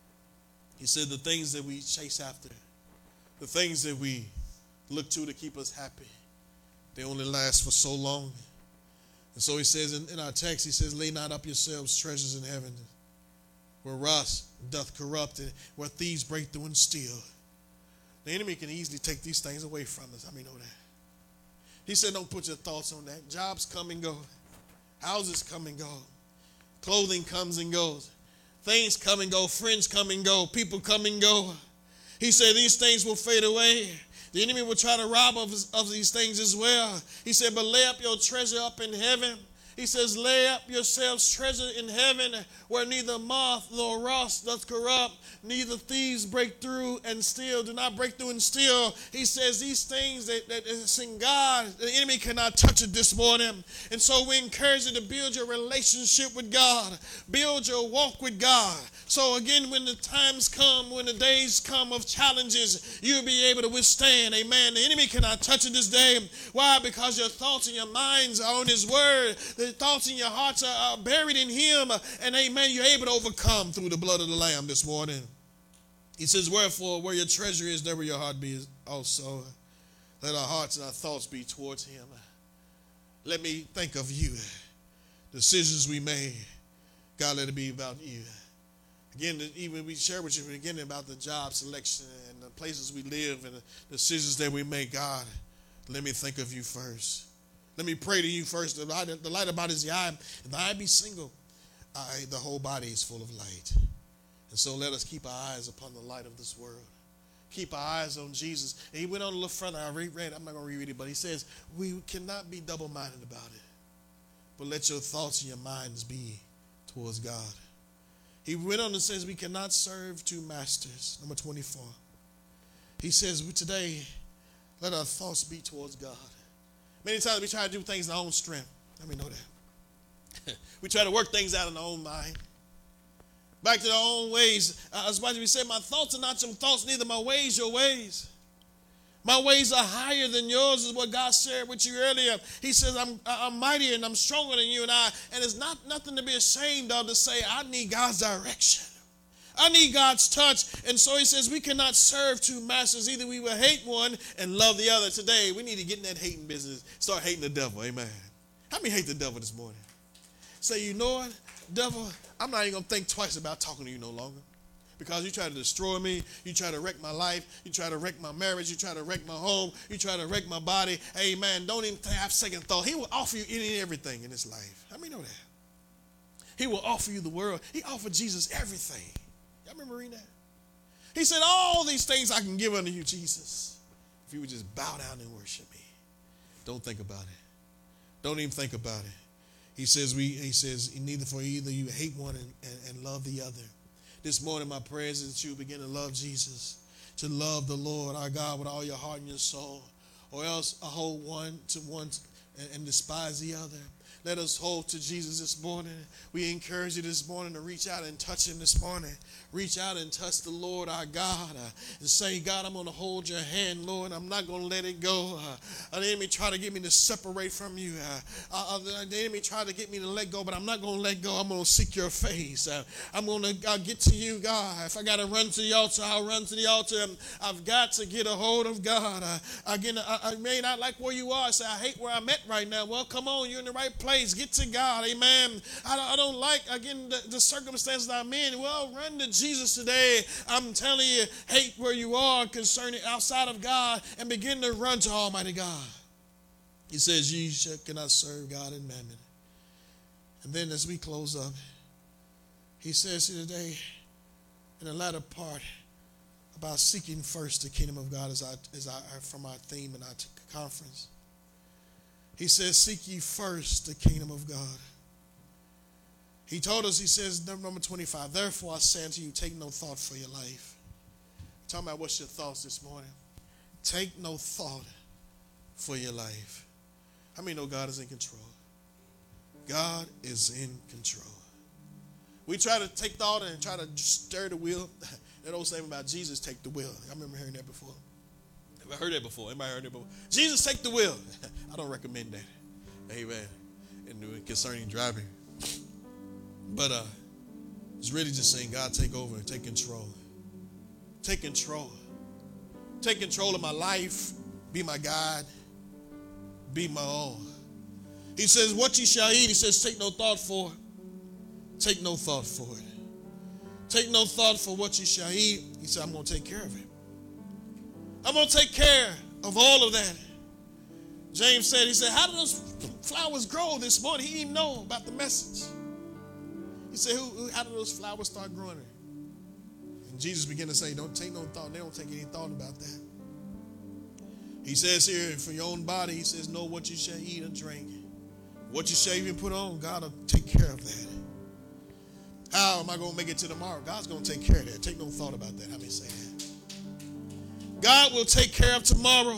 He said the things that we chase after, the things that we look to keep us happy, they only last for so long. And so he says in our text, he says, lay not up yourselves treasures in heaven, where rust doth corrupt, and where thieves break through and steal. The enemy can easily take these things away from us. I mean, know that. He said, don't put your thoughts on that. Jobs come and go. Houses come and go. Clothing comes and goes. Things come and go. Friends come and go. People come and go. He said these things will fade away. The enemy will try to rob of these things as well. He said, but lay up your treasure up in heaven. He says, lay up yourselves treasure in heaven, where neither moth nor rust doth corrupt, neither thieves break through and steal. Do not break through and steal. He says these things that is in God, the enemy cannot touch it this morning. And so we encourage you to build your relationship with God. Build your walk with God. So again, when the times come, when the days come of challenges, you'll be able to withstand. Amen. The enemy cannot touch it this day. Why? Because your thoughts and your minds are on his word. The thoughts in your hearts are buried in him. And amen, you're able to overcome through the blood of the Lamb this morning. He says, wherefore, where your treasure is, there will your heart be also. Let our hearts and our thoughts be towards him. Let me think of you. Decisions we made, God, let it be about you. Again, even we share with you again about the job selection and the places we live and the decisions that we make. God, let me think of you first. Let me pray to you first. The light about is the eye. If the eye be single, the whole body is full of light. And so let us keep our eyes upon the light of this world. Keep our eyes on Jesus. And he went on a little further. I reread, I'm not going to reread it, but he says, we cannot be double-minded about it. But let your thoughts and your minds be towards God. He went on and says, we cannot serve two masters. Number 24. He says, today, let our thoughts be towards God. Many times we try to do things in our own strength. Let me know that. We try to work things out in our own mind. Back to our own ways. As much as we say, my thoughts are not your thoughts, neither my ways your ways. My ways are higher than yours, is what God shared with you earlier. He says, I'm mightier and I'm stronger than you and I. And it's not nothing to be ashamed of to say, I need God's direction. I need God's touch. And so he says we cannot serve two masters. Either we will hate one and love the other. Today, we need to get in that hating business. Start hating the devil. Amen. How many hate the devil this morning? Say, you know what, devil, I'm not even going to think twice about talking to you no longer. Because you try to destroy me, you try to wreck my life, you try to wreck my marriage, you try to wreck my home, you try to wreck my body. Amen. Don't even have second thought. He will offer you any and everything in this life. How many know that? He will offer you the world. He offered Jesus everything. Y'all remember reading that? He said, all these things I can give unto you, Jesus, if you would just bow down and worship me. Don't think about it. Don't even think about it. He says, neither for either you hate one and love the other. This morning, my prayer is that you begin to love Jesus, to love the Lord our God with all your heart and your soul, or else hold one to one and despise the other. Let us hold to Jesus this morning. We encourage you this morning to reach out and touch him this morning. Reach out and touch the Lord our God and say, God, I'm going to hold your hand, Lord. I'm not going to let it go. The enemy try to get me to separate from you. The enemy try to get me to let go, but I'm not going to let go. I'm going to seek your face. I'm going to get to you, God. If I got to run to the altar, I'll run to the altar. I've got to get a hold of God. Again, I may not like where you are. Say, I hate where I'm at right now. Well, come on. You're in the right place. Get to God. Amen. I don't like, again, the circumstances I'm in. Well, run to Jesus today. I'm telling you, hate where you are concerning outside of God and begin to run to Almighty God. He says, ye cannot serve God and mammon. And then as we close up, he says here today in the latter part about seeking first the kingdom of God from our theme in our conference. He says, seek ye first the kingdom of God. He told us, he says, number 25, therefore I say unto you, take no thought for your life. I'm talking about what's your thoughts this morning. Take no thought for your life. How many know God is in control? God is in control. We try to take thought and try to stir the wheel. That old saying about Jesus take the wheel. I remember hearing that before. Have I heard that before? Anybody heard that before? Jesus, take the wheel. I don't recommend that. Amen. And concerning driving. But it's really just saying, God, take over and take control. Take control. Take control of my life. Be my God. Be my own. He says, what ye shall eat, he says, take no thought for it. Take no thought for it. Take no thought for what you shall eat. He said, I'm going to take care of it. I'm going to take care of all of that. James said, he said, how did those flowers grow this morning? He didn't even know about the message. He said, how did those flowers start growing? And Jesus began to say, don't take no thought. They don't take any thought about that. He says here, for your own body, he says, know what you shall eat and drink. What you shall even put on, God will take care of that. How am I going to make it to tomorrow? God's going to take care of that. Take no thought about that. How many say that? God will take care of tomorrow.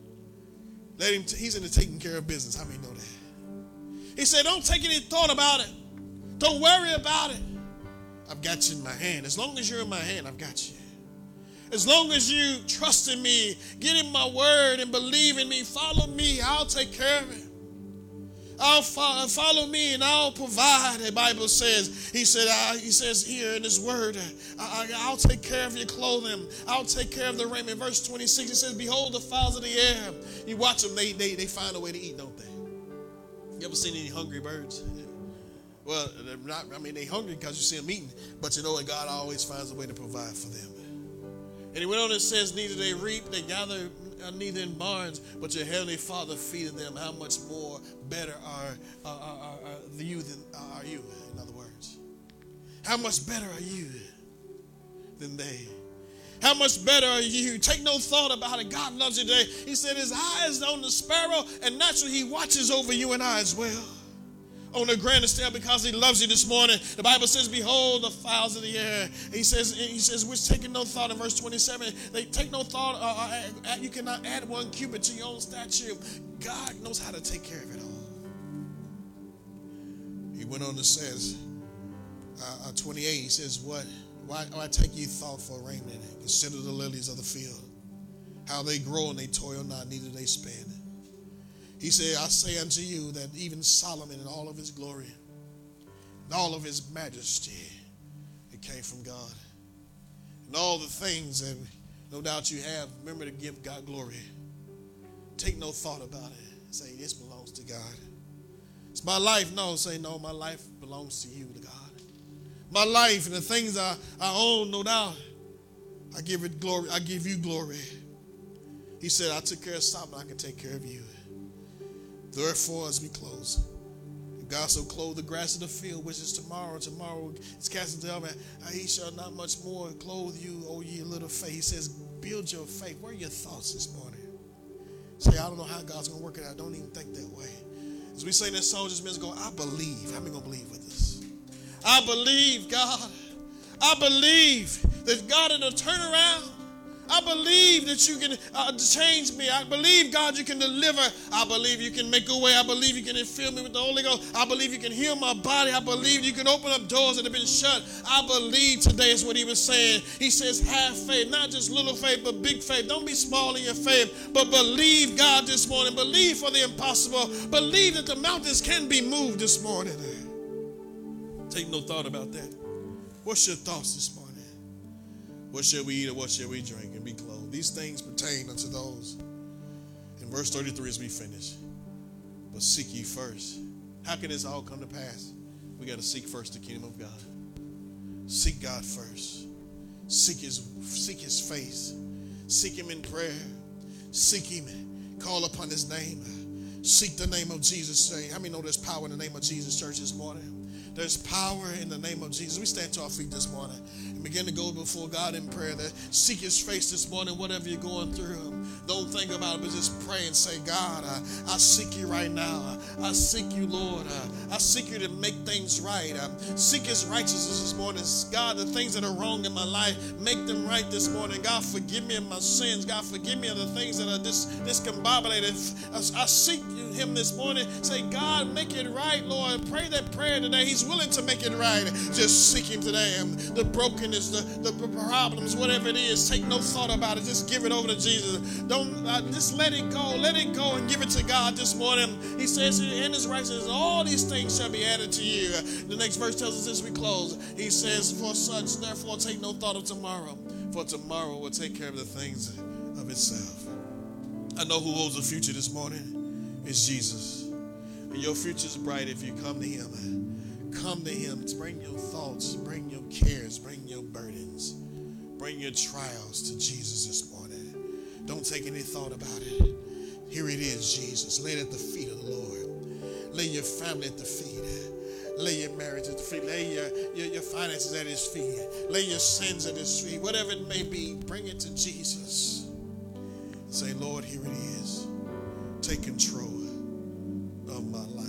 He's into taking care of business. How many know that? He said, don't take any thought about it. Don't worry about it. I've got you in my hand. As long as you're in my hand, I've got you. As long as you trust in me, get in my word and believe in me, follow me, I'll take care of it. I'll follow me and I'll provide, the Bible says. He says here in his word, I'll take care of your clothing. I'll take care of the raiment. Verse 26, he says, behold the fowls of the air. You watch them, they find a way to eat, don't they? You ever seen any hungry birds? Well, they're not, they're hungry because you see them eating. But you know what? God always finds a way to provide for them. And he went on and says, neither they reap, they gather neither in barns, but your heavenly Father feedeth them. How much more better are you than are you? In other words, how much better are you than they? How much better are you? Take no thought about it. God loves you today. He said his eyes on the sparrow, and naturally he watches over you and I as well. On a grander scale, because he loves you this morning. The Bible says, behold the fowls of the air. He says, we're taking no thought in verse 27. They take no thought. You cannot add one cubit to your own stature. God knows how to take care of it all. went on to says, 28, he says, why take ye thought for raiment? Consider the lilies of the field, how they grow and they toil not, neither they spin. He said, I say unto you that even Solomon in all of his glory, and all of his majesty, it came from God. And all the things that no doubt you have, remember to give God glory. Take no thought about it. Say, this belongs to God. It's my life. No, say, no, my life belongs to you, to God. My life and the things I own, no doubt, I give it glory. I give you glory. He said, I took care of Solomon, I can take care of you. Therefore, as we close, if God so clothe the grass of the field, which is tomorrow is cast into heaven, he shall not much more clothe you, O ye little faith. He says, build your faith. Where are your thoughts this morning? Say, I don't know how God's going to work it out. Don't even think that way. As we sing this song just minutes ago, I believe. How many going to believe with us? I believe, God. I believe that God will turn around. I believe that you can change me. I believe, God, you can deliver. I believe you can make a way. I believe you can fill me with the Holy Ghost. I believe you can heal my body. I believe you can open up doors that have been shut. I believe today is what he was saying. He says, have faith, not just little faith, but big faith. Don't be small in your faith, but believe God this morning. Believe for the impossible. Believe that the mountains can be moved this morning. Take no thought about that. What's your thoughts this morning? What shall we eat or what shall we drink and be clothed? These things pertain unto those. In verse 33 as we finish. But seek ye first. How can this all come to pass? We got to seek first the kingdom of God. Seek God first. Seek his face. Seek him in prayer. Seek him. Call upon his name. Seek the name of Jesus. Say, how many know there's power in the name of Jesus, church, this morning? There's power in the name of Jesus. We stand to our feet this morning and begin to go before God in prayer. That seek his face this morning, whatever you're going through. Don't think about it, but just pray and say, God, I seek you right now. I seek you, Lord. I seek you to make things right. Seek his righteousness this morning. God, the things that are wrong in my life, make them right this morning. God, forgive me of my sins. God, forgive me of the things that are discombobulated. I seek him this morning. Say, God, make it right, Lord. Pray that prayer today. He's willing to make it right. Just seek him today. The brokenness, the problems, whatever it is, take no thought about it. Just give it over to Jesus. Don't just let it go. Let it go and give it to God this morning. He says in his righteousness, all these things shall be added to you. The next verse tells us as we close. He says, for such, therefore, take no thought of tomorrow, for tomorrow will take care of the things of itself. I know who holds the future this morning. It's Jesus. And your future is bright if you come to him. Come to him. Bring your thoughts, bring your cares, bring your burdens, bring your trials to Jesus this morning. Don't take any thought about it. Here it is, Jesus. Lay it at the feet of the Lord. Lay your family at the feet. Lay your marriage at the feet. Lay your finances at his feet. Lay your sins at his feet. Whatever it may be, bring it to Jesus. Say, Lord, here it is. Take control of my life.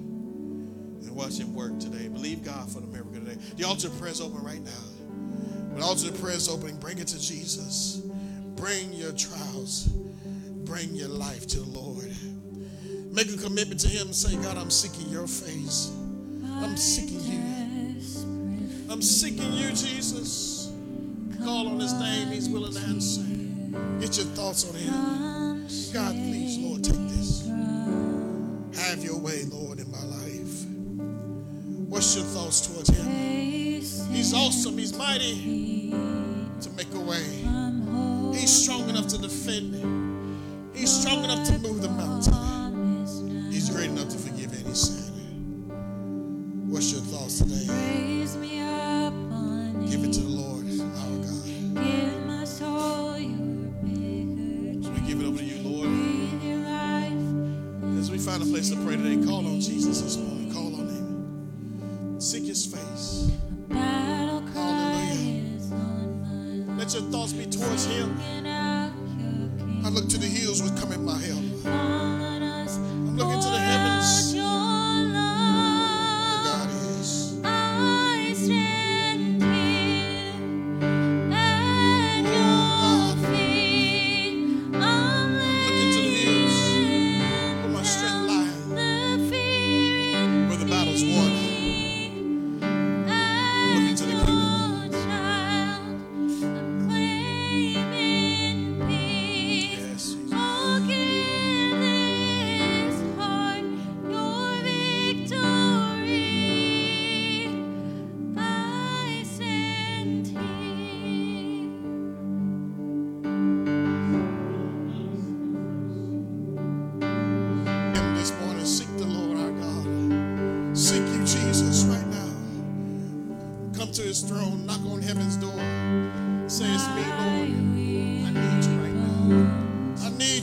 Watch him work today. Believe God for the miracle today. The altar of prayer is open right now. When the altar of prayer is open, bring it to Jesus. Bring your trials. Bring your life to the Lord. Make a commitment to him and say, God, I'm seeking your face. I'm seeking you. I'm seeking you, Jesus. Call on his name. He's willing to answer. Get your thoughts on him. God, please, Lord, take this. Have your way, Lord, in my life. What's your thoughts towards him? He's awesome. He's mighty to make a way. He's strong enough to defend. He's strong enough to move the mountain. He's great enough to forgive any sin. What's your thoughts today? Give it to the Lord, our God. We give it over to you, Lord. As we find a place to pray today, call on Jesus this morning. Call on him. Seek his face. Hallelujah. Let your thoughts be towards him. I look to the hills with coming my help. I'm looking to the heavens. Where God is. Looking to the hills where my strength lies. Where the battle's won.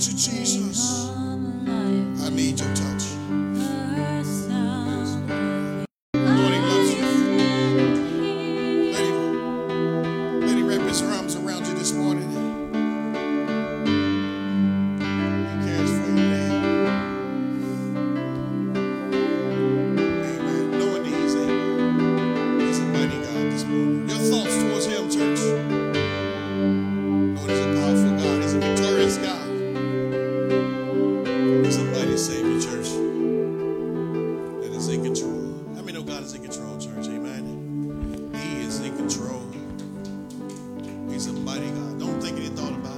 need you, Jesus. I need your touch. Lord, he loves you. Let him wrap his arms around you this morning. He cares for you, man. Amen. Knowing that he's a mighty God this morning. Your thoughts towards him, church. Lord, he's a powerful God. He's a victorious God. He's a mighty Savior, church. That is in control. How many know God is in control, church? Amen. He is in control. He's a mighty God. Don't think any thought about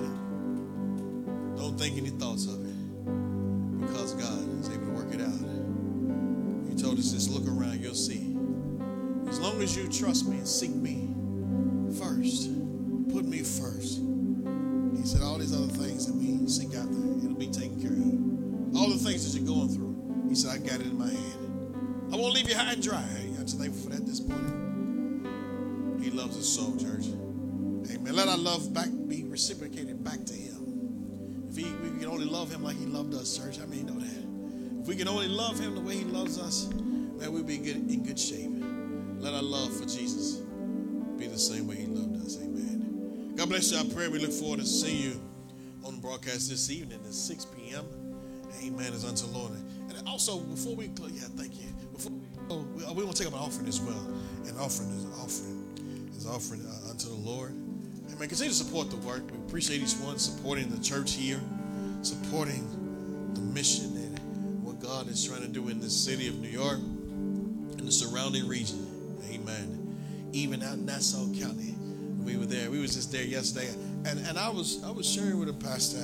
it. Don't think any thoughts of it. Because God is able to work it out. He told us, just look around, you'll see. As long as you trust me and seek me first, put me first. He said all these other things that we seek out there, it'll be taken care of. All the things that you're going through, he said, I got it in my hand. I won't leave you high and dry. I'm just thankful for that this morning. He loves us so, church. Amen. Let our love be reciprocated back to him. If we can only love him like he loved us, church, I mean, you know that. If we can only love him the way he loves us, man, we'll be in good shape. Let our love for Jesus be the same way he loved us. Amen. God bless you. I pray we look forward to seeing you on the broadcast this evening at 6 p.m. Amen. Is unto the Lord. And also, before we close, thank you. Before we want to take up an offering as well. An offering is offering unto the Lord. Amen. Continue to support the work. We appreciate each one supporting the church here, supporting the mission and what God is trying to do in this city of New York and the surrounding region. Amen. Even out in Nassau County, we were there. We was just there yesterday, and I was sharing with the pastor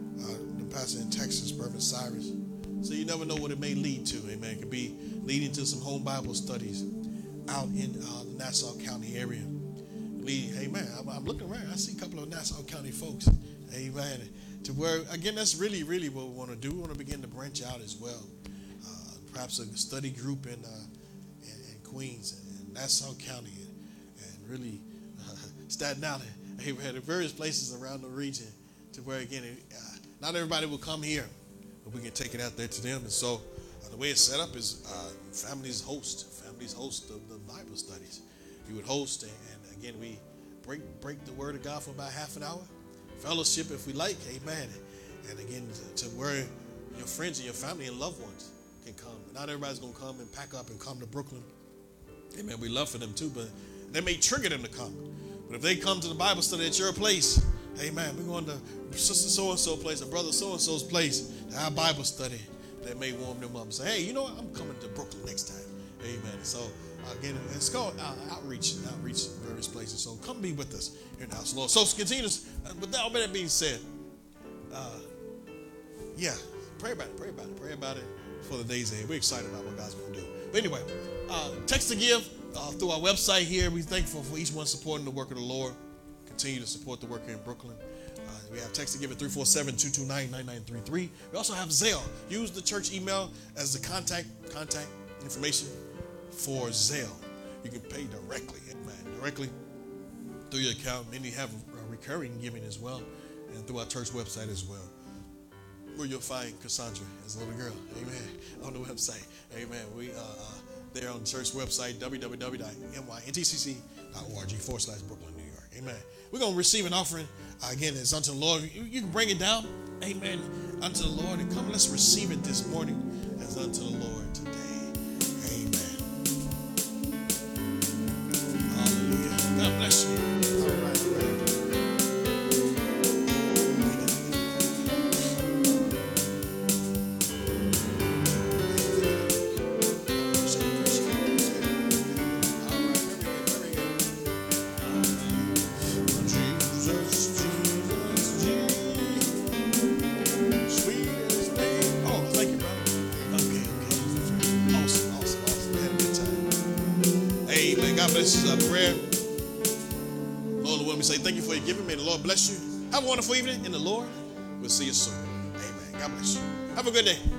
in Texas, Reverend Cyrus. So you never know what it may lead to. Amen. It could be leading to some home Bible studies out in the Nassau County area. Amen. I'm looking around. I see a couple of Nassau County folks. Amen. To where, again, that's really, really what we want to do. We want to begin to branch out as well. Perhaps a study group in Queens and Nassau County and really Staten Island. Amen. At various places around the region to where, again, not everybody will come here, but we can take it out there to them. And so the way it's set up is families host the Bible studies. You would host, and again, we break the word of God for about half an hour. Fellowship if we like, amen. And again, to where your friends and your family and loved ones can come. Not everybody's going to come and pack up and come to Brooklyn. Amen. We love for them too, but they may trigger them to come. But if they come to the Bible study at your place, amen, we're going to sister so-and-so place or brother so-and-so's place to have Bible study. That may warm them up and say, hey, you know what? I'm coming to Brooklyn next time. Amen. So again, it's called outreach in various places. So come be with us here in the house of the Lord. So continue to, with all that being said, pray about it for the days ahead. We're excited about what God's going to do. But anyway, text to give through our website here. We're thankful for each one supporting the work of the Lord. Continue to support the work here in Brooklyn. We have text to give at 347-229-9933. We also have Zelle. Use the church email as the contact information for Zelle. You can pay directly through your account. Many have recurring giving as well, and through our church website as well, where you'll find Cassandra as a little girl. Amen. On the website. Amen. We there on the church website, www.nyntcc.org/Brooklyn, New York. Amen. We're going to receive an offering. Again, it's unto the Lord. You can bring it down. Amen. Unto the Lord. And come, let's receive it this morning as unto the Lord today. Amen. Hallelujah. God bless you. All right. This is our prayer. Lord, when we say thank you for your giving, may the Lord bless you. Have a wonderful evening in the Lord. We'll see you soon. Amen. God bless you. Have a good day.